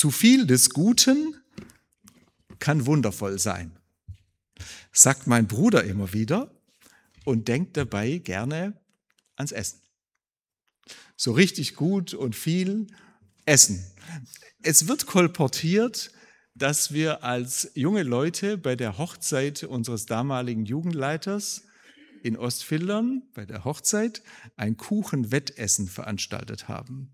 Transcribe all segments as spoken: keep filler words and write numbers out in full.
Zu viel des Guten kann wundervoll sein, sagt mein Bruder immer wieder und denkt dabei gerne ans Essen. So richtig gut und viel Essen. Es wird kolportiert, dass wir als junge Leute bei der Hochzeit unseres damaligen Jugendleiters in Ostfildern, bei der Hochzeit, ein Kuchenwettessen veranstaltet haben.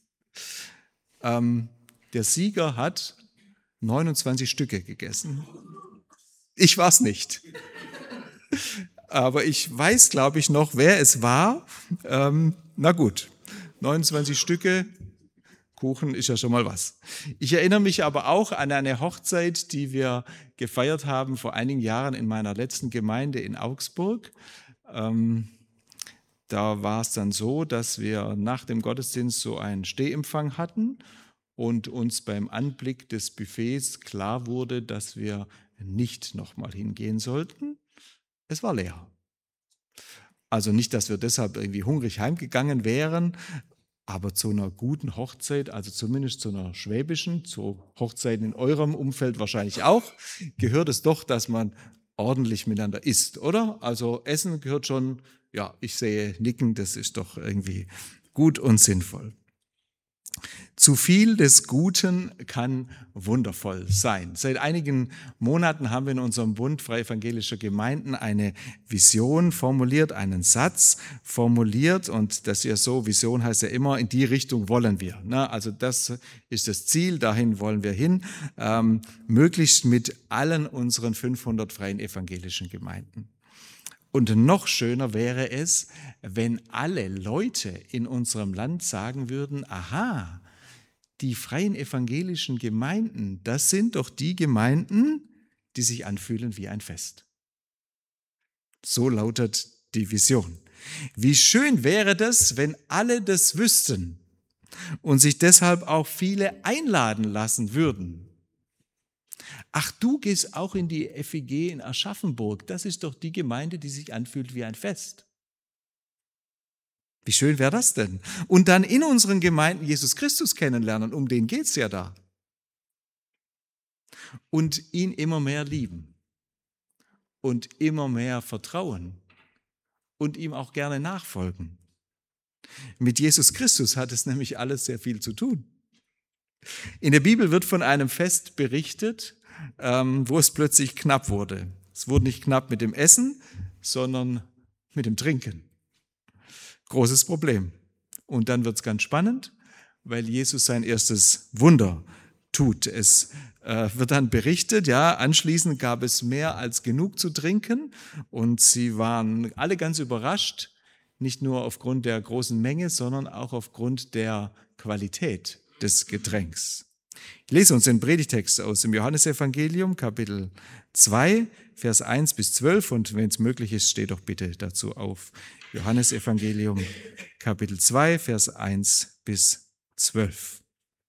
Ähm, der Sieger hat neunundzwanzig Stücke gegessen. Ich war es nicht. Aber ich weiß, glaube ich, noch, wer es war. Ähm, na gut, neunundzwanzig Stücke Kuchen ist ja schon mal was. Ich erinnere mich aber auch an eine Hochzeit, die wir gefeiert haben vor einigen Jahren in meiner letzten Gemeinde in Augsburg. Ähm, da war es dann so, dass wir nach dem Gottesdienst so einen Stehempfang hatten und uns beim Anblick des Buffets klar wurde, dass wir nicht nochmal hingehen sollten. Es war leer. Also nicht, dass wir deshalb irgendwie hungrig heimgegangen wären, aber zu einer guten Hochzeit, also zumindest zu einer schwäbischen, zu Hochzeiten in eurem Umfeld wahrscheinlich auch, gehört es doch, dass man ordentlich miteinander isst, oder? Also Essen gehört schon, ja, ich sehe Nicken, das ist doch irgendwie gut und sinnvoll. Zu viel des Guten kann wundervoll sein. Seit einigen Monaten haben wir in unserem Bund Freie Evangelischer Gemeinden eine Vision formuliert, einen Satz formuliert und das ist ja so, Vision heißt ja immer, in die Richtung wollen wir. Also das ist das Ziel, dahin wollen wir hin, ähm, möglichst mit allen unseren fünfhundert Freien Evangelischen Gemeinden. Und noch schöner wäre es, wenn alle Leute in unserem Land sagen würden, aha, die freien evangelischen Gemeinden, das sind doch die Gemeinden, die sich anfühlen wie ein Fest. So lautet die Vision. Wie schön wäre das, wenn alle das wüssten und sich deshalb auch viele einladen lassen würden. Ach, du gehst auch in die F E G in Aschaffenburg. Das ist doch die Gemeinde, die sich anfühlt wie ein Fest. Wie schön wäre das denn? Und dann in unseren Gemeinden Jesus Christus kennenlernen, um den geht es ja da. Und ihn immer mehr lieben und immer mehr vertrauen und ihm auch gerne nachfolgen. Mit Jesus Christus hat es nämlich alles sehr viel zu tun. In der Bibel wird von einem Fest berichtet, ähm, wo es plötzlich knapp wurde. Es wurde nicht knapp mit dem Essen, sondern mit dem Trinken. Großes Problem. Und dann wird es ganz spannend, weil Jesus sein erstes Wunder tut. Es äh, wird dann berichtet, ja, anschließend gab es mehr als genug zu trinken und sie waren alle ganz überrascht, nicht nur aufgrund der großen Menge, sondern auch aufgrund der Qualität des Getränks. Ich lese uns den Predigtext aus dem Johannesevangelium, Kapitel zwei, Vers eins bis zwölf und wenn es möglich ist, steht doch bitte dazu auf. Johannesevangelium, Kapitel zwei, Vers eins bis zwölf.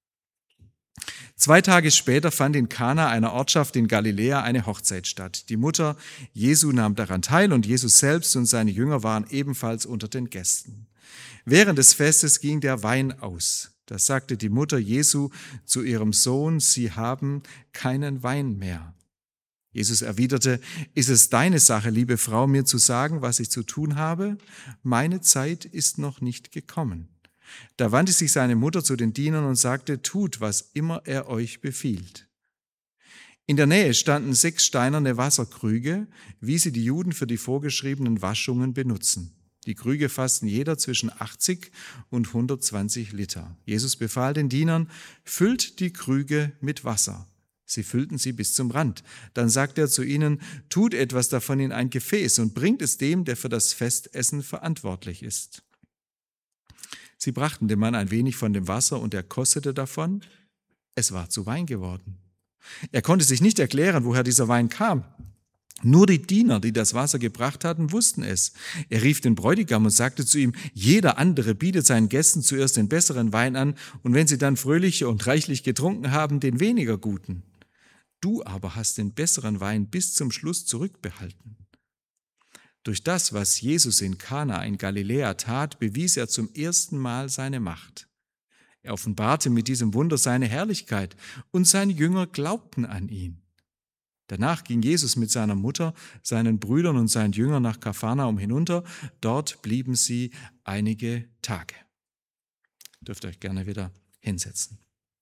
Zwei Tage später fand in Kana, einer Ortschaft in Galiläa, eine Hochzeit statt. Die Mutter Jesu nahm daran teil und Jesus selbst und seine Jünger waren ebenfalls unter den Gästen. Während des Festes ging der Wein aus. Da sagte die Mutter Jesu zu ihrem Sohn, sie haben keinen Wein mehr. Jesus erwiderte, ist es deine Sache, liebe Frau, mir zu sagen, was ich zu tun habe? Meine Zeit ist noch nicht gekommen. Da wandte sich seine Mutter zu den Dienern und sagte, tut, was immer er euch befiehlt. In der Nähe standen sechs steinerne Wasserkrüge, wie sie die Juden für die vorgeschriebenen Waschungen benutzen. Die Krüge fassten jeder zwischen achtzig und hundertzwanzig Liter. Jesus befahl den Dienern, füllt die Krüge mit Wasser. Sie füllten sie bis zum Rand. Dann sagte er zu ihnen, tut etwas davon in ein Gefäß und bringt es dem, der für das Festessen verantwortlich ist. Sie brachten dem Mann ein wenig von dem Wasser und er kostete davon. Es war zu Wein geworden. Er konnte sich nicht erklären, woher dieser Wein kam. Nur die Diener, die das Wasser gebracht hatten, wussten es. Er rief den Bräutigam und sagte zu ihm, jeder andere bietet seinen Gästen zuerst den besseren Wein an und wenn sie dann fröhlich und reichlich getrunken haben, den weniger guten. Du aber hast den besseren Wein bis zum Schluss zurückbehalten. Durch das, was Jesus in Kana in Galiläa tat, bewies er zum ersten Mal seine Macht. Er offenbarte mit diesem Wunder seine Herrlichkeit und seine Jünger glaubten an ihn. Danach ging Jesus mit seiner Mutter, seinen Brüdern und seinen Jüngern nach Kapharnaum hinunter. Dort blieben sie einige Tage. Dürft ihr euch gerne wieder hinsetzen.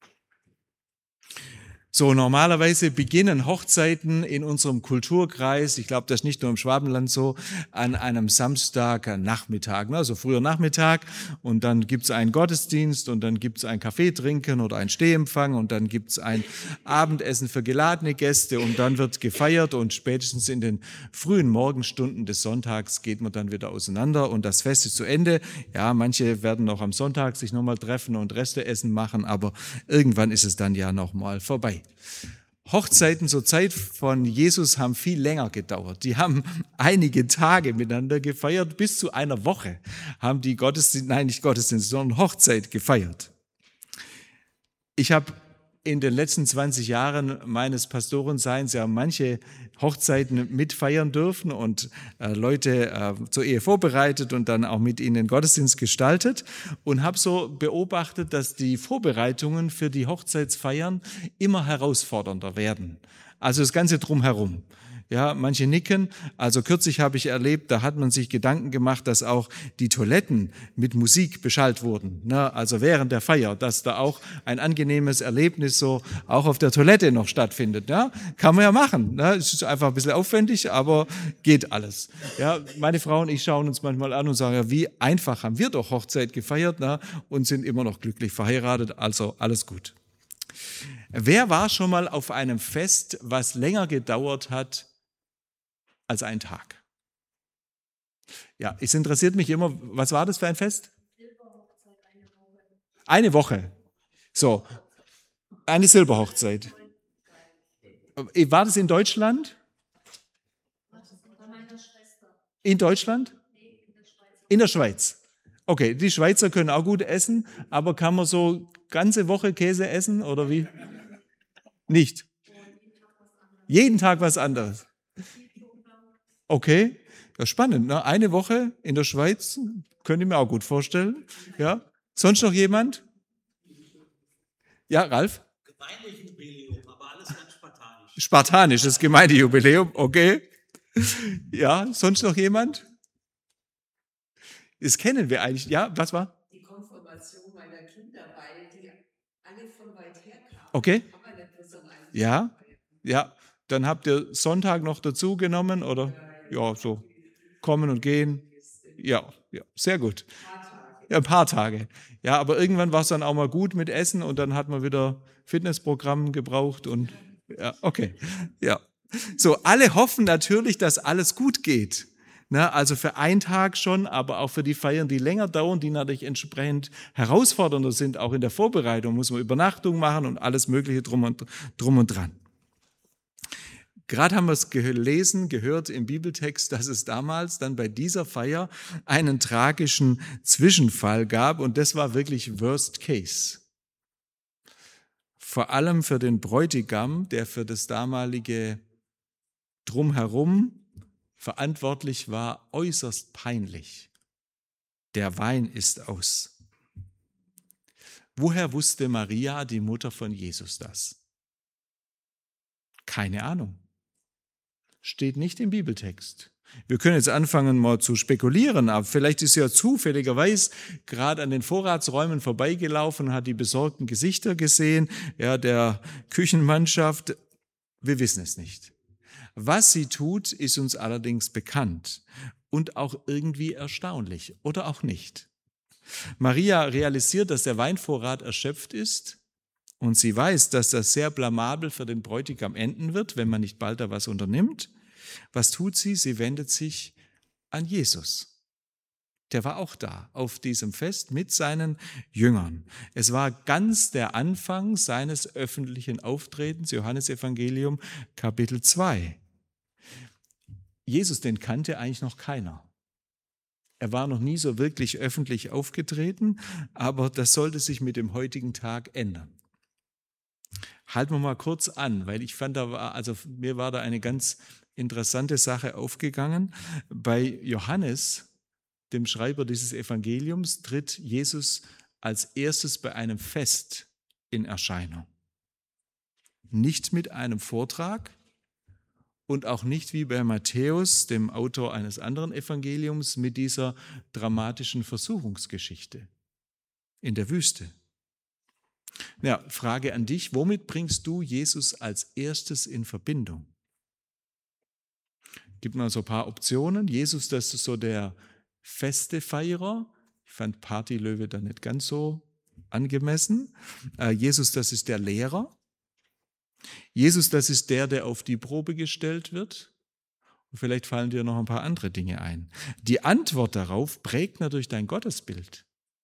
So, normalerweise beginnen Hochzeiten in unserem Kulturkreis, ich glaube, das ist nicht nur im Schwabenland so, an einem Samstagnachmittag, also früher Nachmittag, und dann gibt es einen Gottesdienst und dann gibt es ein Kaffee trinken oder ein Stehempfang und dann gibt es ein Abendessen für geladene Gäste und dann wird gefeiert und spätestens in den frühen Morgenstunden des Sonntags geht man dann wieder auseinander und das Fest ist zu Ende. Ja, manche werden noch am Sonntag sich nochmal treffen und Resteessen machen, aber irgendwann ist es dann ja nochmal vorbei. Hochzeiten zur Zeit von Jesus haben viel länger gedauert. Die haben einige Tage miteinander gefeiert. Bis zu einer Woche haben die Gottesdienst, nein, nicht Gottesdienst, sondern Hochzeit gefeiert. Ich habe in den letzten zwanzig Jahren meines Pastorenseins ja manche Hochzeiten mitfeiern dürfen und äh, Leute äh, zur Ehe vorbereitet und dann auch mit ihnen den Gottesdienst gestaltet und habe so beobachtet, dass die Vorbereitungen für die Hochzeitsfeiern immer herausfordernder werden. Also das Ganze drumherum. Ja, manche nicken. Also kürzlich habe ich erlebt, da hat man sich Gedanken gemacht, dass auch die Toiletten mit Musik beschallt wurden. Ne? Also während der Feier, dass da auch ein angenehmes Erlebnis so auch auf der Toilette noch stattfindet. Ja? Kann man ja machen. Ne? Es ist einfach ein bisschen aufwendig, aber geht alles. Ja, meine Frau und ich schauen uns manchmal an und sagen, ja, wie einfach haben wir doch Hochzeit gefeiert, ne? Und sind immer noch glücklich verheiratet. Also alles gut. Wer war schon mal auf einem Fest, was länger gedauert hat als ein Tag? Ja, es interessiert mich immer, was war das für ein Fest? Eine Woche. So, eine Silberhochzeit. War das in Deutschland? In Deutschland? In der Schweiz. Okay, die Schweizer können auch gut essen, aber kann man so ganze Woche Käse essen oder wie? Nicht. Jeden Tag was anderes. Okay, ja, spannend. Ne? Eine Woche in der Schweiz, könnte ich mir auch gut vorstellen. Ja. Sonst noch jemand? Ja, Ralf? Gemeindejubiläum, aber alles ganz spartanisch. Spartanisch, das Gemeindejubiläum, okay. Ja, sonst noch jemand? Das kennen wir eigentlich. Ja, was war? Die Konfirmation meiner Kinder, weil die alle von weit her kamen. Okay. Ja, ja. Dann habt ihr Sonntag noch dazu genommen oder? Ja, so kommen und gehen. Ja, ja, sehr gut. Ja, ein paar Tage. Ja, aber irgendwann war es dann auch mal gut mit Essen und dann hat man wieder Fitnessprogramm gebraucht und ja, okay. Ja. So, alle hoffen natürlich, dass alles gut geht. Na, also für einen Tag schon, aber auch für die Feiern, die länger dauern, die natürlich entsprechend herausfordernder sind, auch in der Vorbereitung muss man Übernachtung machen und alles Mögliche drum und, drum und dran. Gerade haben wir es gelesen, gehört im Bibeltext, dass es damals dann bei dieser Feier einen tragischen Zwischenfall gab und das war wirklich Worst Case. Vor allem für den Bräutigam, der für das damalige Drumherum verantwortlich war, äußerst peinlich. Der Wein ist aus. Woher wusste Maria, die Mutter von Jesus, das? Keine Ahnung. Steht nicht im Bibeltext. Wir können jetzt anfangen mal zu spekulieren, aber vielleicht ist sie ja zufälligerweise gerade an den Vorratsräumen vorbeigelaufen, hat die besorgten Gesichter gesehen, ja, der Küchenmannschaft. Wir wissen es nicht. Was sie tut, ist uns allerdings bekannt und auch irgendwie erstaunlich oder auch nicht. Maria realisiert, dass der Weinvorrat erschöpft ist und sie weiß, dass das sehr blamabel für den Bräutigam enden wird, wenn man nicht bald da was unternimmt. Was tut sie? Sie wendet sich an Jesus. Der war auch da auf diesem Fest mit seinen Jüngern. Es war ganz der Anfang seines öffentlichen Auftretens, Johannesevangelium Kapitel zwei. Jesus, den kannte eigentlich noch keiner. Er war noch nie so wirklich öffentlich aufgetreten, aber das sollte sich mit dem heutigen Tag ändern. Halten wir mal kurz an, weil ich fand, da war, also mir war da eine ganz interessante Sache aufgegangen. Bei Johannes, dem Schreiber dieses Evangeliums, tritt Jesus als erstes bei einem Fest in Erscheinung. Nicht mit einem Vortrag und auch nicht wie bei Matthäus, dem Autor eines anderen Evangeliums, mit dieser dramatischen Versuchungsgeschichte in der Wüste. Ja, Frage an dich, womit bringst du Jesus als erstes in Verbindung? Gibt mal so ein paar Optionen. Jesus, das ist so der Festefeierer. Ich fand Partylöwe da nicht ganz so angemessen. Äh, Jesus, das ist der Lehrer. Jesus, das ist der, der auf die Probe gestellt wird. Und vielleicht fallen dir noch ein paar andere Dinge ein. Die Antwort darauf prägt natürlich dein Gottesbild.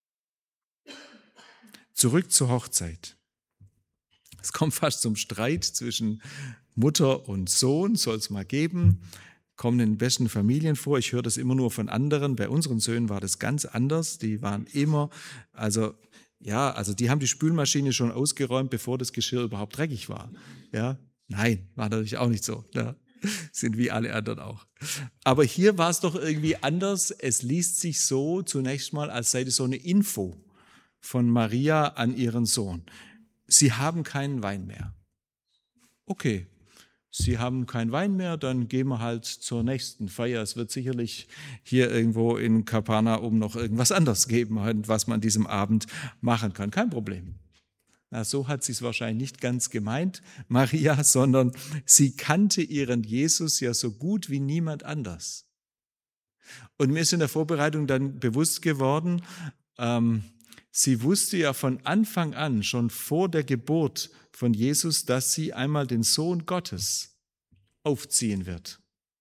Zurück zur Hochzeit. Es kommt fast zum Streit zwischen Mutter und Sohn, soll es mal geben. Kommen in den besten Familien vor. Ich höre das immer nur von anderen. Bei unseren Söhnen war das ganz anders. Die waren immer, also ja, also die haben die Spülmaschine schon ausgeräumt, bevor das Geschirr überhaupt dreckig war. Ja, nein, war natürlich auch nicht so. Ja, sind wie alle anderen auch. Aber hier war es doch irgendwie anders. Es liest sich so zunächst mal, als sei das so eine Info von Maria an ihren Sohn. Sie haben keinen Wein mehr. Okay. Sie haben keinen Wein mehr, dann gehen wir halt zur nächsten Feier. Es wird sicherlich hier irgendwo in Kapernaum noch irgendwas anderes geben, was man an diesem Abend machen kann. Kein Problem. Na, so hat sie es wahrscheinlich nicht ganz gemeint, Maria, sondern sie kannte ihren Jesus ja so gut wie niemand anders. Und mir ist in der Vorbereitung dann bewusst geworden, ähm, sie wusste ja von Anfang an, schon vor der Geburt von Jesus, dass sie einmal den Sohn Gottes aufziehen wird.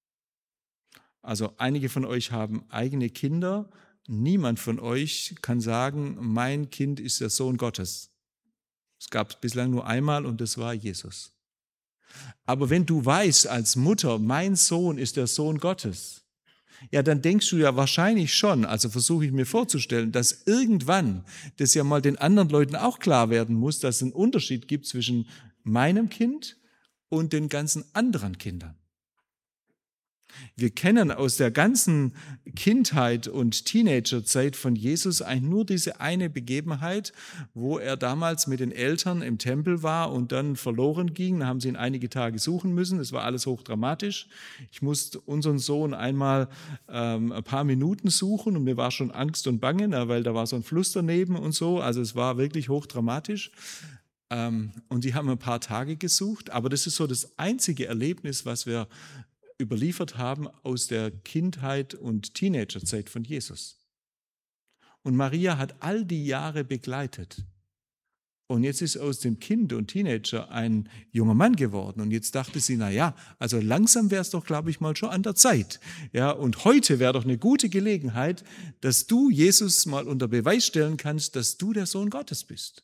Also einige von euch haben eigene Kinder. Niemand von euch kann sagen, mein Kind ist der Sohn Gottes. Es gab es bislang nur einmal und das war Jesus. Aber wenn du weißt als Mutter, mein Sohn ist der Sohn Gottes, ja, dann denkst du ja wahrscheinlich schon, also versuche ich mir vorzustellen, dass irgendwann das ja mal den anderen Leuten auch klar werden muss, dass es einen Unterschied gibt zwischen meinem Kind und den ganzen anderen Kindern. Wir kennen aus der ganzen Kindheit und Teenagerzeit von Jesus eigentlich nur diese eine Begebenheit, wo er damals mit den Eltern im Tempel war und dann verloren ging. Da haben sie ihn einige Tage suchen müssen. Das war alles hochdramatisch. Ich musste unseren Sohn einmal ähm, ein paar Minuten suchen und mir war schon Angst und Bange, weil da war so ein Fluss daneben und so. Also es war wirklich hochdramatisch. Ähm, und die haben ein paar Tage gesucht. Aber das ist so das einzige Erlebnis, was wir überliefert haben aus der Kindheit und Teenagerzeit von Jesus. Und Maria hat all die Jahre begleitet. Und jetzt ist aus dem Kind und Teenager ein junger Mann geworden. Und jetzt dachte sie, na ja, also langsam wäre es doch, glaube ich, mal schon an der Zeit. Ja, und heute wäre doch eine gute Gelegenheit, dass du Jesus mal unter Beweis stellen kannst, dass du der Sohn Gottes bist.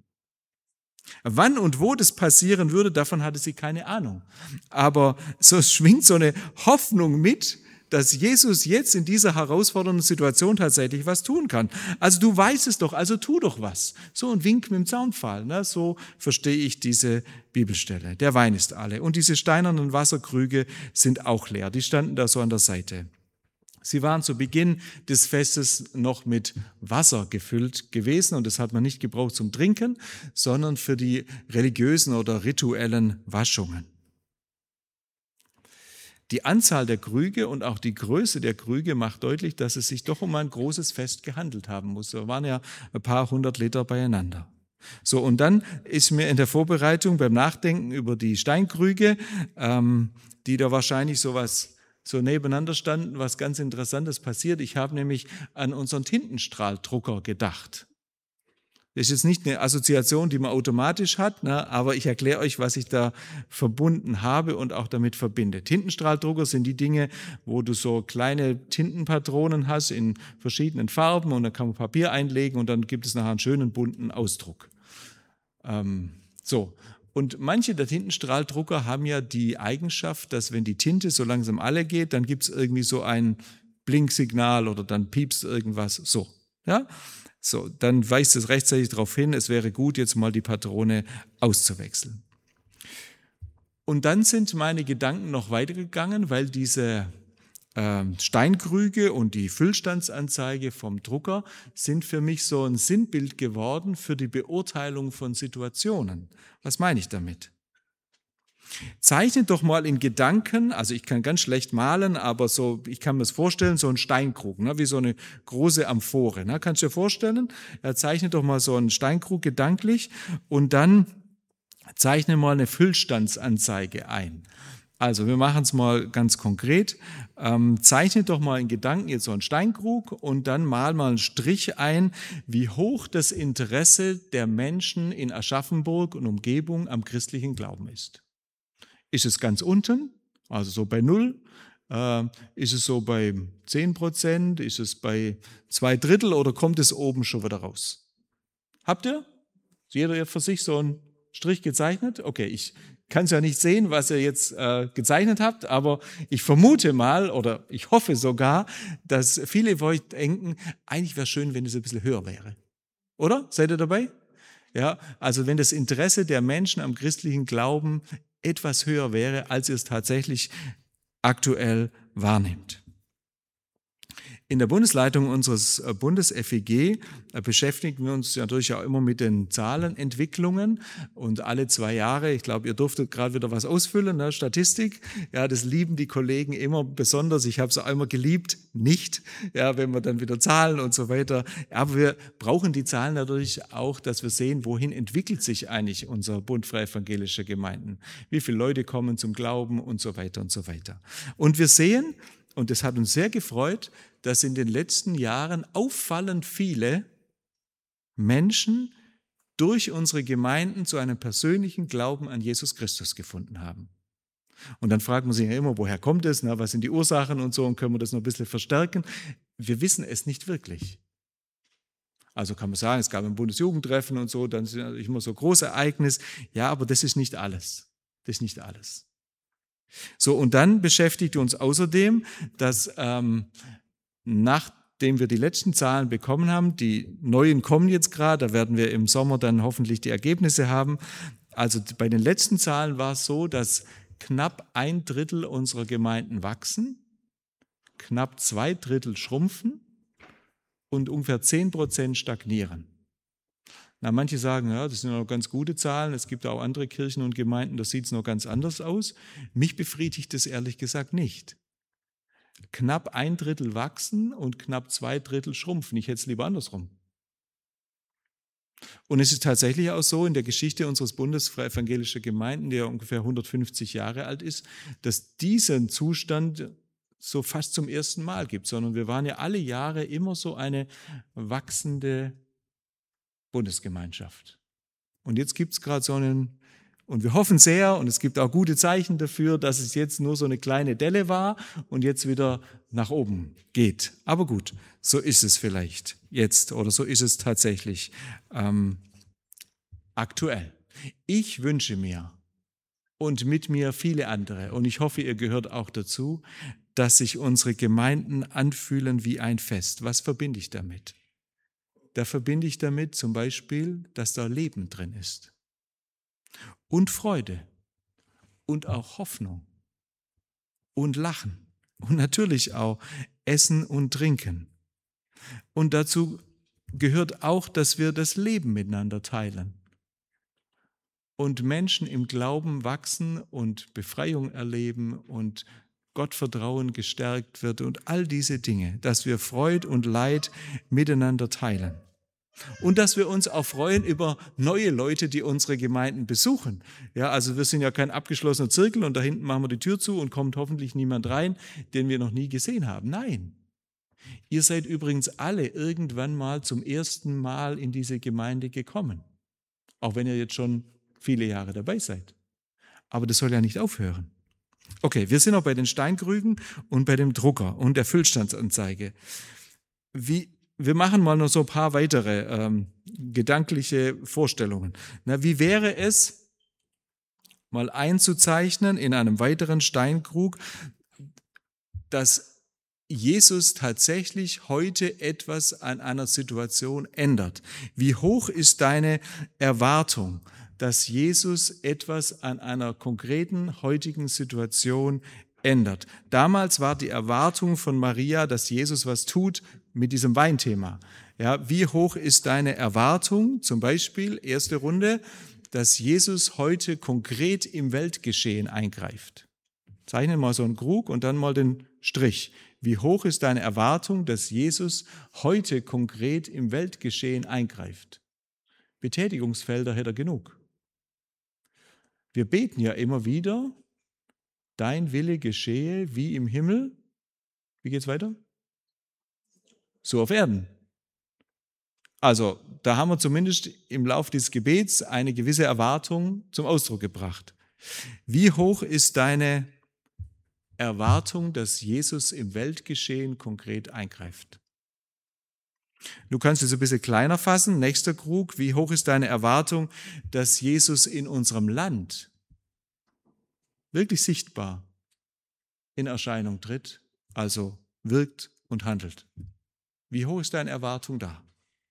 Wann und wo das passieren würde, davon hatte sie keine Ahnung. Aber so schwingt so eine Hoffnung mit, dass Jesus jetzt in dieser herausfordernden Situation tatsächlich was tun kann. Also du weißt es doch, also tu doch was. So ein Wink mit dem Zaunpfahl, ne? So verstehe ich diese Bibelstelle. Der Wein ist alle und diese steinernen Wasserkrüge sind auch leer. Die standen da so an der Seite. Sie waren zu Beginn des Festes noch mit Wasser gefüllt gewesen und das hat man nicht gebraucht zum Trinken, sondern für die religiösen oder rituellen Waschungen. Die Anzahl der Krüge und auch die Größe der Krüge macht deutlich, dass es sich doch um ein großes Fest gehandelt haben muss. Da waren ja ein paar hundert Liter beieinander. So, und dann ist mir in der Vorbereitung beim Nachdenken über die Steinkrüge, ähm, die da wahrscheinlich sowas so nebeneinander standen, was ganz Interessantes passiert. Ich habe nämlich an unseren Tintenstrahldrucker gedacht. Das ist jetzt nicht eine Assoziation, die man automatisch hat, ne, aber ich erkläre euch, was ich da verbunden habe und auch damit verbinde. Tintenstrahldrucker sind die Dinge, wo du so kleine Tintenpatronen hast in verschiedenen Farben und dann kann man Papier einlegen und dann gibt es nachher einen schönen bunten Ausdruck. Ähm, so. Und manche der Tintenstrahldrucker haben ja die Eigenschaft, dass wenn die Tinte so langsam alle geht, dann gibt es irgendwie so ein Blinksignal oder dann piepst irgendwas so. Ja? So, dann weist es rechtzeitig darauf hin, es wäre gut, jetzt mal die Patrone auszuwechseln. Und dann sind meine Gedanken noch weitergegangen, weil diese ähm, Steinkrüge und die Füllstandsanzeige vom Drucker sind für mich so ein Sinnbild geworden für die Beurteilung von Situationen. Was meine ich damit? Zeichnet doch mal in Gedanken, also ich kann ganz schlecht malen, aber so, ich kann mir das vorstellen, so ein Steinkrug, ne, wie so eine große Amphore. Ne, kannst du dir vorstellen? Ja, zeichnet doch mal so einen Steinkrug gedanklich und dann zeichne mal eine Füllstandsanzeige ein. Also wir machen es mal ganz konkret. Ähm, zeichnet doch mal in Gedanken jetzt so einen Steinkrug und dann mal mal einen Strich ein, wie hoch das Interesse der Menschen in Aschaffenburg und Umgebung am christlichen Glauben ist. Ist es ganz unten, also so bei null? Äh, ist es so bei zehn Prozent? Ist es bei zwei Drittel oder kommt es oben schon wieder raus? Habt ihr? Jeder für sich so einen Strich gezeichnet? Okay, ich kann es ja nicht sehen, was ihr jetzt äh, gezeichnet habt, aber ich vermute mal oder ich hoffe sogar, dass viele von euch denken, eigentlich wäre es schön, wenn es ein bisschen höher wäre. Oder? Seid ihr dabei? Ja, also wenn das Interesse der Menschen am christlichen Glauben etwas höher wäre, als ihr es tatsächlich aktuell wahrnehmt. In der Bundesleitung unseres Bundes-F E G beschäftigen wir uns natürlich auch immer mit den Zahlenentwicklungen und alle zwei Jahre, ich glaube, ihr durftet gerade wieder was ausfüllen, ne, Statistik, ja, das lieben die Kollegen immer besonders, ich habe es auch immer geliebt, nicht, ja, wenn wir dann wieder Zahlen und so weiter, aber wir brauchen die Zahlen natürlich auch, dass wir sehen, wohin entwickelt sich eigentlich unser Bund Freie Evangelische Gemeinden, wie viele Leute kommen zum Glauben und so weiter und so weiter. Und wir sehen, und das hat uns sehr gefreut, dass in den letzten Jahren auffallend viele Menschen durch unsere Gemeinden zu einem persönlichen Glauben an Jesus Christus gefunden haben. Und dann fragt man sich ja immer, woher kommt es, na, was sind die Ursachen und so, und können wir das noch ein bisschen verstärken? Wir wissen es nicht wirklich. Also kann man sagen, es gab ein Bundesjugendtreffen und so, dann sind immer so große Ereignisse. Ja, aber das ist nicht alles. Das ist nicht alles. So, und dann beschäftigt uns außerdem, dass ähm, nachdem wir die letzten Zahlen bekommen haben, die neuen kommen jetzt gerade, da werden wir im Sommer dann hoffentlich die Ergebnisse haben. Also bei den letzten Zahlen war es so, dass knapp ein Drittel unserer Gemeinden wachsen, knapp zwei Drittel schrumpfen und ungefähr zehn Prozent stagnieren. Na, manche sagen, ja, das sind noch ganz gute Zahlen, es gibt auch andere Kirchen und Gemeinden, da sieht es noch ganz anders aus. Mich befriedigt das ehrlich gesagt nicht. Knapp ein Drittel wachsen und knapp zwei Drittel schrumpfen. Ich hätte es lieber andersrum. Und es ist tatsächlich auch so in der Geschichte unseres Bundes Freie Evangelische Gemeinden, der ungefähr hundertfünfzig Jahre alt ist, dass diesen Zustand so fast zum ersten Mal gibt, sondern wir waren ja alle Jahre immer so eine wachsende Bundesgemeinschaft. Und jetzt gibt es gerade so einen, und wir hoffen sehr, und es gibt auch gute Zeichen dafür, dass es jetzt nur so eine kleine Delle war und jetzt wieder nach oben geht. Aber gut, so ist es vielleicht jetzt oder so ist es tatsächlich ähm, aktuell. Ich wünsche mir und mit mir viele andere, und ich hoffe, ihr gehört auch dazu, dass sich unsere Gemeinden anfühlen wie ein Fest. Was verbinde ich damit? Da verbinde ich damit zum Beispiel, dass da Leben drin ist und Freude und auch Hoffnung und Lachen und natürlich auch Essen und Trinken. Und dazu gehört auch, dass wir das Leben miteinander teilen und Menschen im Glauben wachsen und Befreiung erleben und Gottvertrauen gestärkt wird und all diese Dinge, dass wir Freude und Leid miteinander teilen. Und dass wir uns auch freuen über neue Leute, die unsere Gemeinden besuchen. Ja, also wir sind ja kein abgeschlossener Zirkel und da hinten machen wir die Tür zu und kommt hoffentlich niemand rein, den wir noch nie gesehen haben. Nein. Ihr seid übrigens alle irgendwann mal zum ersten Mal in diese Gemeinde gekommen. Auch wenn ihr jetzt schon viele Jahre dabei seid. Aber das soll ja nicht aufhören. Okay, wir sind auch bei den Steinkrügen und bei dem Drucker und der Füllstandsanzeige. Wie, wir machen mal noch so ein paar weitere ähm, gedankliche Vorstellungen. Na, wie wäre es, mal einzuzeichnen in einem weiteren Steinkrug, dass Jesus tatsächlich heute etwas an einer Situation ändert? Wie hoch ist deine Erwartung, dass Jesus etwas an einer konkreten heutigen Situation ändert. Damals war die Erwartung von Maria, dass Jesus was tut mit diesem Weinthema. Ja, wie hoch ist deine Erwartung? Zum Beispiel, erste Runde, dass Jesus heute konkret im Weltgeschehen eingreift. Zeichne mal so einen Krug und dann mal den Strich. Wie hoch ist deine Erwartung, dass Jesus heute konkret im Weltgeschehen eingreift? Betätigungsfelder hätte er genug. Wir beten ja immer wieder, dein Wille geschehe wie im Himmel. Wie geht's weiter? So auf Erden. Also, da haben wir zumindest im Lauf des Gebets eine gewisse Erwartung zum Ausdruck gebracht. Wie hoch ist deine Erwartung, dass Jesus im Weltgeschehen konkret eingreift? Du kannst es ein bisschen kleiner fassen. Nächster Krug. Wie hoch ist deine Erwartung, dass Jesus in unserem Land wirklich sichtbar in Erscheinung tritt, also wirkt und handelt? Wie hoch ist deine Erwartung da?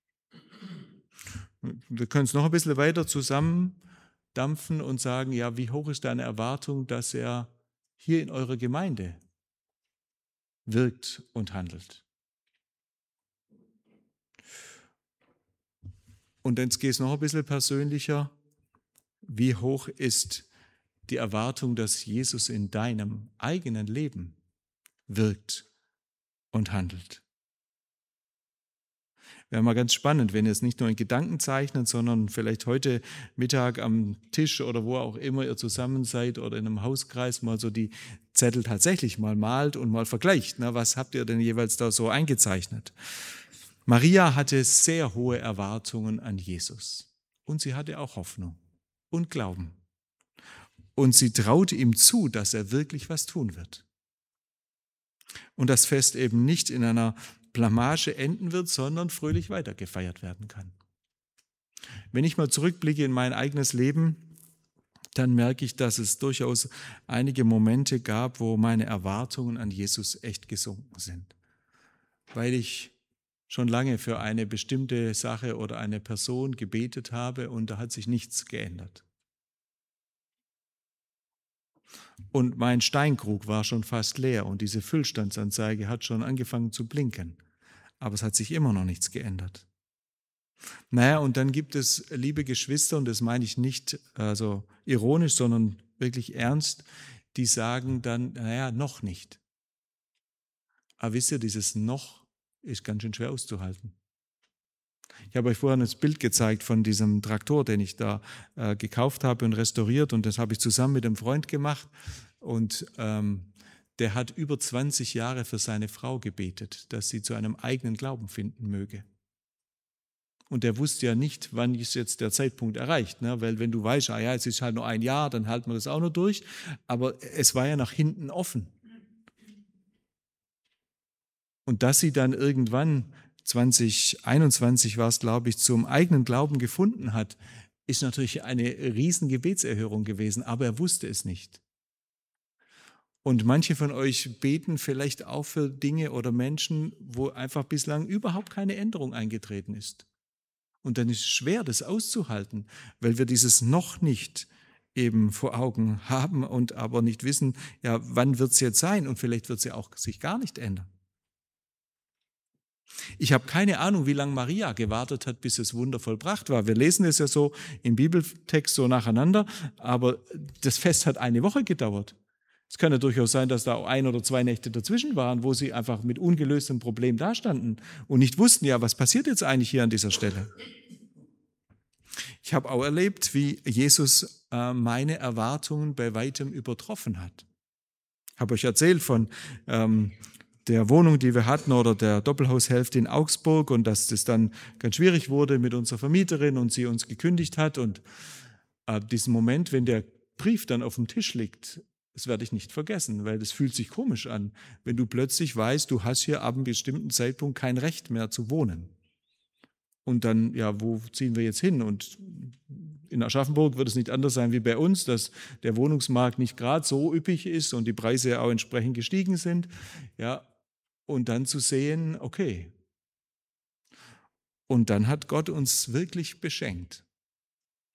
Wir können es noch ein bisschen weiter zusammendampfen und sagen, ja, wie hoch ist deine Erwartung, dass er hier in eurer Gemeinde wirkt und handelt? Und dann geht es noch ein bisschen persönlicher. Wie hoch ist die Erwartung, dass Jesus in deinem eigenen Leben wirkt und handelt? Wäre mal ganz spannend, wenn ihr es nicht nur in Gedanken zeichnet, sondern vielleicht heute Mittag am Tisch oder wo auch immer ihr zusammen seid oder in einem Hauskreis mal so die Zettel tatsächlich mal malt und mal vergleicht. Na, was habt ihr denn jeweils da so eingezeichnet? Maria hatte sehr hohe Erwartungen an Jesus und sie hatte auch Hoffnung und Glauben. Und sie traute ihm zu, dass er wirklich was tun wird. Und das Fest eben nicht in einer Blamage enden wird, sondern fröhlich weitergefeiert werden kann. Wenn ich mal zurückblicke in mein eigenes Leben, dann merke ich, dass es durchaus einige Momente gab, wo meine Erwartungen an Jesus echt gesunken sind. Weil ich schon lange für eine bestimmte Sache oder eine Person gebetet habe und da hat sich nichts geändert. Und mein Steinkrug war schon fast leer und diese Füllstandsanzeige hat schon angefangen zu blinken. Aber es hat sich immer noch nichts geändert. Naja, und dann gibt es, liebe Geschwister, und das meine ich nicht also ironisch, sondern wirklich ernst, die sagen dann, naja, noch nicht. Aber wisst ihr, dieses noch ist ganz schön schwer auszuhalten. Ich habe euch vorhin das Bild gezeigt von diesem Traktor, den ich da äh, gekauft habe und restauriert, und das habe ich zusammen mit einem Freund gemacht und ähm, der hat über zwanzig Jahre für seine Frau gebetet, dass sie zu einem eigenen Glauben finden möge. Und der wusste ja nicht, wann ist jetzt der Zeitpunkt erreicht, ne? Weil wenn du weißt, ah ja, es ist halt nur ein Jahr, dann halten wir das auch noch durch, aber es war ja nach hinten offen. Und dass sie dann irgendwann, zwanzig einundzwanzig war es, glaube ich, zum eigenen Glauben gefunden hat, ist natürlich eine riesen Gebetserhörung gewesen, aber er wusste es nicht. Und manche von euch beten vielleicht auch für Dinge oder Menschen, wo einfach bislang überhaupt keine Änderung eingetreten ist. Und dann ist es schwer, das auszuhalten, weil wir dieses noch nicht eben vor Augen haben und aber nicht wissen, ja, wann wird es jetzt sein und vielleicht wird es ja auch sich gar nicht ändern. Ich habe keine Ahnung, wie lange Maria gewartet hat, bis das Wunder vollbracht war. Wir lesen es ja so im Bibeltext so nacheinander, aber das Fest hat eine Woche gedauert. Es kann ja durchaus sein, dass da auch ein oder zwei Nächte dazwischen waren, wo sie einfach mit ungelöstem Problem dastanden und nicht wussten, ja, was passiert jetzt eigentlich hier an dieser Stelle? Ich habe auch erlebt, wie Jesus äh, meine Erwartungen bei weitem übertroffen hat. Ich habe euch erzählt von ähm, der Wohnung, die wir hatten, oder der Doppelhaushälfte in Augsburg und dass das dann ganz schwierig wurde mit unserer Vermieterin und sie uns gekündigt hat. Und äh, diesen Moment, wenn der Brief dann auf dem Tisch liegt, das werde ich nicht vergessen, weil das fühlt sich komisch an, wenn du plötzlich weißt, du hast hier ab einem bestimmten Zeitpunkt kein Recht mehr zu wohnen. Und dann, ja, wo ziehen wir jetzt hin? Und in Aschaffenburg wird es nicht anders sein wie bei uns, dass der Wohnungsmarkt nicht gerade so üppig ist und die Preise auch entsprechend gestiegen sind. Ja, und dann zu sehen, okay. Und dann hat Gott uns wirklich beschenkt.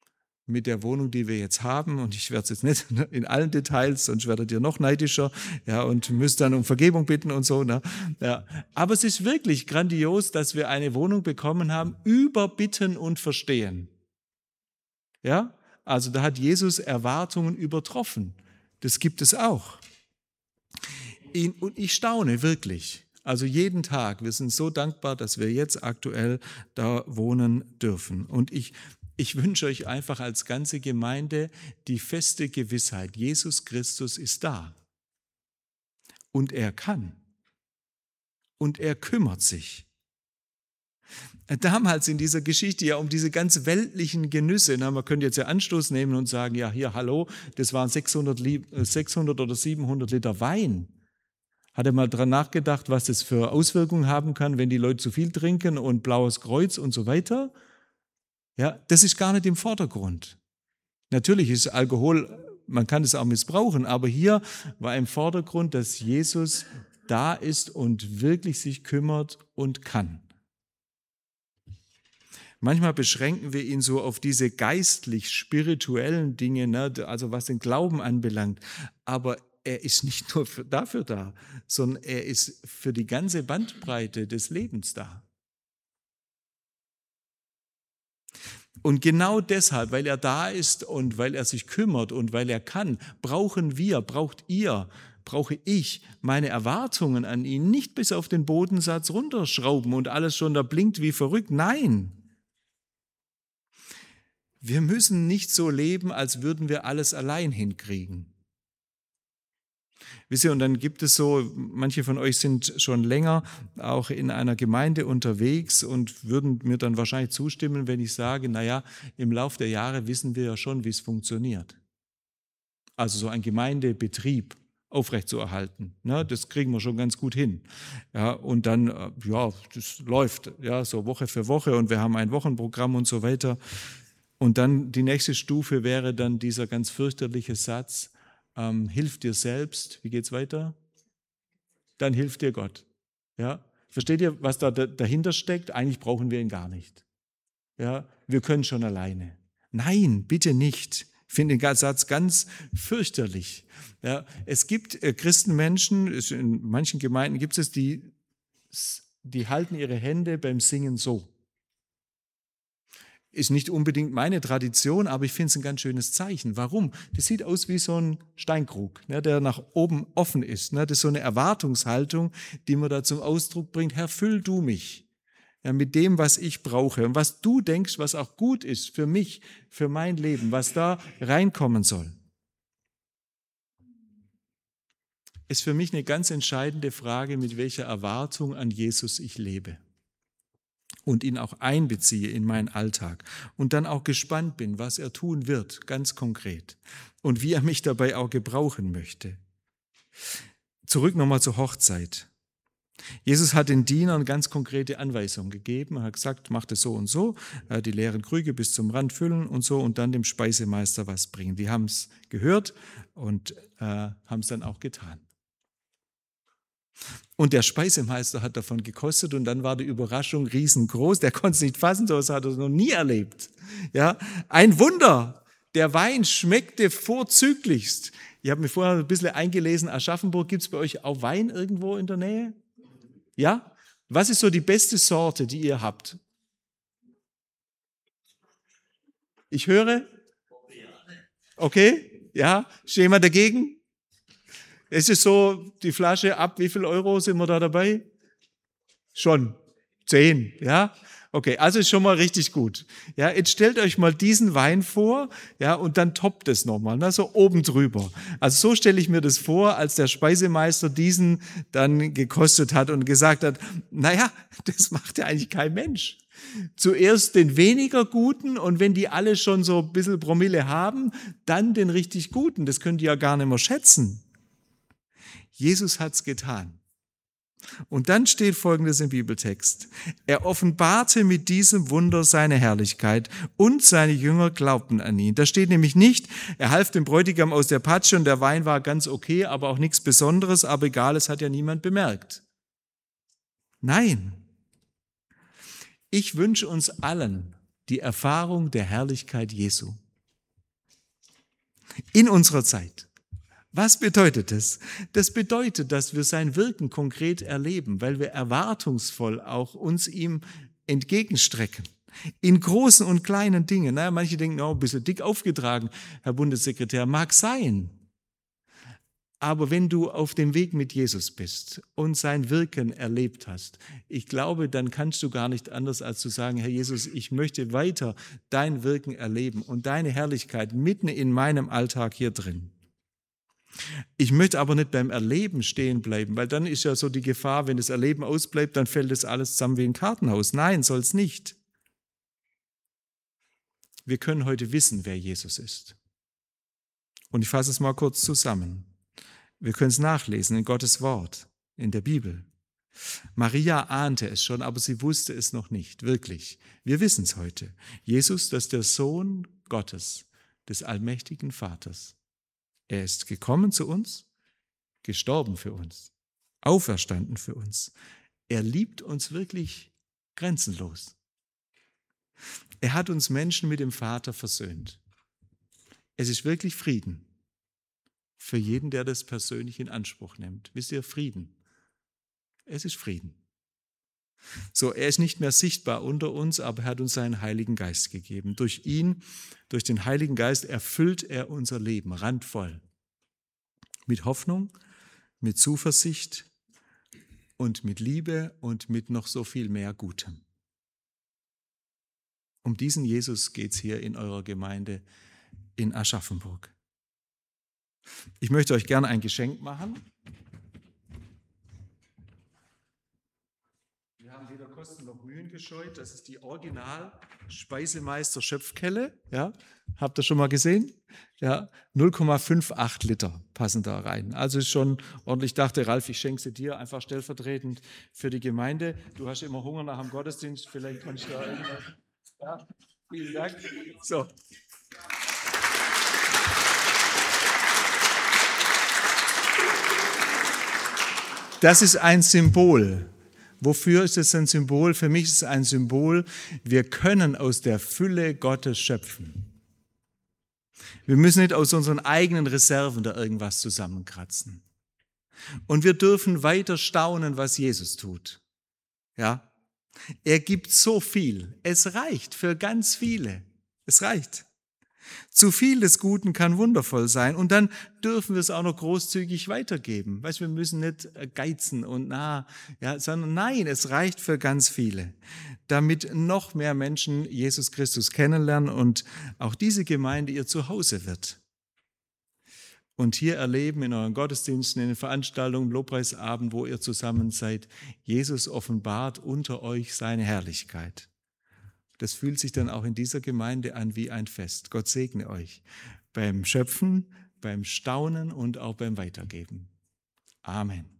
mit der Wohnung, die wir jetzt haben, und ich werde es jetzt nicht in allen Details, sonst werdet ihr noch neidischer, ja, und müsst dann um Vergebung bitten und so, ne? Ja. Aber es ist wirklich grandios, dass wir eine Wohnung bekommen haben, über Bitten und Verstehen. Ja, also da hat Jesus Erwartungen übertroffen. Das gibt es auch. Und ich staune wirklich. Also jeden Tag, wir sind so dankbar, dass wir jetzt aktuell da wohnen dürfen. Und ich Ich wünsche euch einfach als ganze Gemeinde die feste Gewissheit, Jesus Christus ist da. Und er kann. Und er kümmert sich. Damals in dieser Geschichte ja um diese ganz weltlichen Genüsse, na, man könnte jetzt ja Anstoß nehmen und sagen, ja hier, hallo, das waren sechshundert, sechshundert oder siebenhundert Liter Wein. Hat er mal dran nachgedacht, was das für Auswirkungen haben kann, wenn die Leute zu viel trinken und blaues Kreuz und so weiter? Ja, das ist gar nicht im Vordergrund. Natürlich ist Alkohol, man kann es auch missbrauchen, aber hier war im Vordergrund, dass Jesus da ist und wirklich sich kümmert und kann. Manchmal beschränken wir ihn so auf diese geistlich-spirituellen Dinge, ne, also was den Glauben anbelangt, aber er ist nicht nur für, dafür da, sondern er ist für die ganze Bandbreite des Lebens da. Und genau deshalb, weil er da ist und weil er sich kümmert und weil er kann, brauchen wir, braucht ihr, brauche ich meine Erwartungen an ihn nicht bis auf den Bodensatz runterschrauben und alles schon da blinkt wie verrückt. Nein. Wir müssen nicht so leben, als würden wir alles allein hinkriegen. Wisst ihr, und dann gibt es so, manche von euch sind schon länger auch in einer Gemeinde unterwegs und würden mir dann wahrscheinlich zustimmen, wenn ich sage, naja, im Lauf der Jahre wissen wir ja schon, wie es funktioniert. Also so ein Gemeindebetrieb aufrechtzuerhalten, ne, das kriegen wir schon ganz gut hin. Ja, und dann, ja, das läuft, ja, so Woche für Woche und wir haben ein Wochenprogramm und so weiter. Und dann die nächste Stufe wäre dann dieser ganz fürchterliche Satz, Ähm, hilf dir selbst, wie geht's weiter? Dann hilft dir Gott. Ja? Versteht ihr, was da dahinter steckt? Eigentlich brauchen wir ihn gar nicht. Ja? Wir können schon alleine. Nein, bitte nicht. Ich finde den Satz ganz fürchterlich. Ja? Es gibt äh, Christenmenschen, in manchen Gemeinden gibt es, die, die halten ihre Hände beim Singen so. Ist nicht unbedingt meine Tradition, aber ich finde es ein ganz schönes Zeichen. Warum? Das sieht aus wie so ein Steinkrug, ne, der nach oben offen ist. Ne, das ist so eine Erwartungshaltung, die man da zum Ausdruck bringt. Herr, füll du mich ja, mit dem, was ich brauche und was du denkst, was auch gut ist für mich, für mein Leben, was da reinkommen soll. Ist für mich eine ganz entscheidende Frage, mit welcher Erwartung an Jesus ich lebe. Und ihn auch einbeziehe in meinen Alltag und dann auch gespannt bin, was er tun wird, ganz konkret, und wie er mich dabei auch gebrauchen möchte. Zurück nochmal zur Hochzeit. Jesus hat den Dienern ganz konkrete Anweisungen gegeben. Er hat gesagt, macht es so und so, die leeren Krüge bis zum Rand füllen und so und dann dem Speisemeister was bringen. Die haben es gehört und äh, haben es dann auch getan. Und der Speisemeister hat davon gekostet und dann war die Überraschung riesengroß. Der konnte es nicht fassen, so hat er es noch nie erlebt. Ja, ein Wunder. Der Wein schmeckte vorzüglichst. Ich habe mir vorher ein bisschen eingelesen, Aschaffenburg, gibt es bei euch auch Wein irgendwo in der Nähe? Ja? Was ist so die beste Sorte, die ihr habt? Ich höre? Okay, ja. Ist jemand dagegen? Es ist so, die Flasche ab, wie viel Euro sind wir da dabei? Schon. Zehn, ja? Okay, also ist schon mal richtig gut. Ja, jetzt stellt euch mal diesen Wein vor, ja, und dann toppt es nochmal, ne, so oben drüber. Also so stelle ich mir das vor, als der Speisemeister diesen dann gekostet hat und gesagt hat, naja, das macht ja eigentlich kein Mensch. Zuerst den weniger guten und wenn die alle schon so ein bisschen Promille haben, dann den richtig guten. Das könnt ihr ja gar nicht mehr schätzen. Jesus hat's getan. Und dann steht Folgendes im Bibeltext. Er offenbarte mit diesem Wunder seine Herrlichkeit und seine Jünger glaubten an ihn. Da steht nämlich nicht, er half dem Bräutigam aus der Patsche und der Wein war ganz okay, aber auch nichts Besonderes, aber egal, es hat ja niemand bemerkt. Nein. Ich wünsche uns allen die Erfahrung der Herrlichkeit Jesu. in unserer Zeit. Was bedeutet das? Das bedeutet, dass wir sein Wirken konkret erleben, weil wir erwartungsvoll auch uns ihm entgegenstrecken. In großen und kleinen Dingen. Naja, manche denken, oh, ein bisschen dick aufgetragen, Herr Bundessekretär, mag sein. Aber wenn du auf dem Weg mit Jesus bist und sein Wirken erlebt hast, ich glaube, dann kannst du gar nicht anders als zu sagen, Herr Jesus, ich möchte weiter dein Wirken erleben und deine Herrlichkeit mitten in meinem Alltag hier drin. Ich möchte aber nicht beim Erleben stehen bleiben, weil dann ist ja so die Gefahr, wenn das Erleben ausbleibt, dann fällt das alles zusammen wie ein Kartenhaus. Nein, soll es nicht. Wir können heute wissen, wer Jesus ist. Und ich fasse es mal kurz zusammen. Wir können es nachlesen in Gottes Wort, in der Bibel. Maria ahnte es schon, aber sie wusste es noch nicht, wirklich. Wir wissen es heute. Jesus, das ist der Sohn Gottes, des allmächtigen Vaters. Er ist gekommen zu uns, gestorben für uns, auferstanden für uns. Er liebt uns wirklich grenzenlos. Er hat uns Menschen mit dem Vater versöhnt. Es ist wirklich Frieden für jeden, der das persönlich in Anspruch nimmt. Wisst ihr, Frieden. Es ist Frieden. So, er ist nicht mehr sichtbar unter uns, aber er hat uns seinen Heiligen Geist gegeben. Durch ihn, durch den Heiligen Geist erfüllt er unser Leben randvoll. Mit Hoffnung, mit Zuversicht und mit Liebe und mit noch so viel mehr Gutem. Um diesen Jesus geht es hier in eurer Gemeinde in Aschaffenburg. Ich möchte euch gerne ein Geschenk machen. Wir haben weder Kosten noch Mühen gescheut. Das ist die Original-Speisemeister-Schöpfkelle. Ja, habt ihr schon mal gesehen? Ja, null Komma fünfundachtzig Liter passen da rein. Also ist schon ordentlich. Ich dachte, Ralf, ich schenke sie dir einfach stellvertretend für die Gemeinde. Du hast immer Hunger nach dem Gottesdienst. Vielleicht kannst du da irgendwas. Ja, vielen Dank. So. Das ist ein Symbol. Wofür ist es ein Symbol? Für mich ist es ein Symbol, wir können aus der Fülle Gottes schöpfen. Wir müssen nicht aus unseren eigenen Reserven da irgendwas zusammenkratzen. Und wir dürfen weiter staunen, was Jesus tut. Ja? Er gibt so viel. Es reicht für ganz viele. Es reicht. Zu viel des Guten kann wundervoll sein und dann dürfen wir es auch noch großzügig weitergeben. Weißt, wir müssen nicht geizen und na, ja, sondern nein, es reicht für ganz viele, damit noch mehr Menschen Jesus Christus kennenlernen und auch diese Gemeinde ihr Zuhause wird. Und hier erleben in euren Gottesdiensten, in den Veranstaltungen, Lobpreisabend, wo ihr zusammen seid, Jesus offenbart unter euch seine Herrlichkeit. Das fühlt sich dann auch in dieser Gemeinde an wie ein Fest. Gott segne euch beim Schöpfen, beim Staunen und auch beim Weitergeben. Amen.